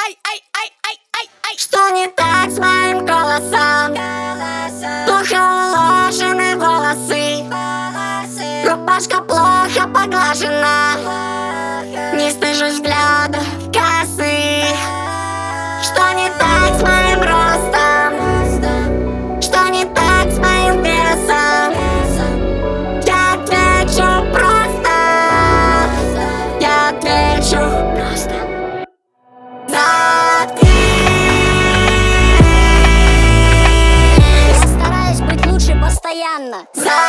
Что не так с моим голосом? Плохо уложены волосы, рубашка плохо поглажена, не стыжусь взгляда косых. Что не так с моим ростом? Что не так с моим весом? Я отвечу просто. Я отвечу просто. Я стараюсь быть лучше постоянно.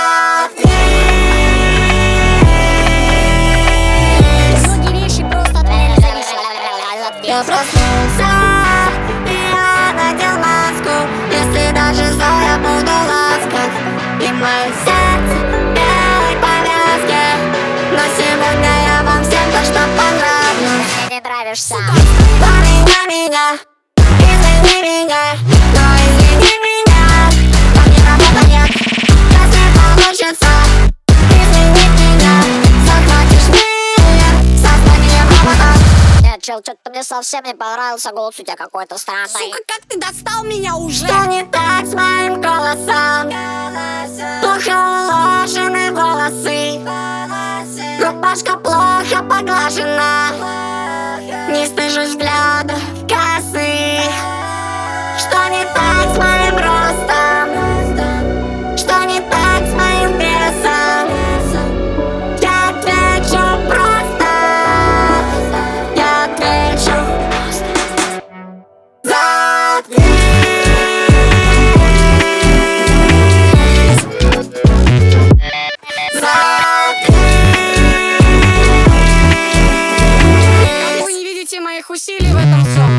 Многие вещи просто от меня не зависят. Я проснулся, и я надел маску. Если даже злой, я буду ласков. И мое сердце в белой повязке. Но сегодня я вам всем то-что понравлюсь. Мне не нравишься. Поменяй меня, извини меня, но извини меня. Там не работает, если получится изменить меня. Захватишь мир созданием роботов. Нет, чел, что-то мне совсем не понравился голос у тебя какой-то странный. Сука, как ты достал меня уже? Что не так с моим голосом? Плохо уложены волосы, рубашка плохо поглажена, не стыжусь взгляда косых. Что не так с моим ростом? Что не так с моим весом? Я отвечу просто. Я отвечу Вы не видите моих усилий в этом всем.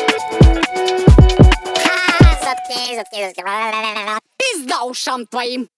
Заткнись. Пизда ушам твоим.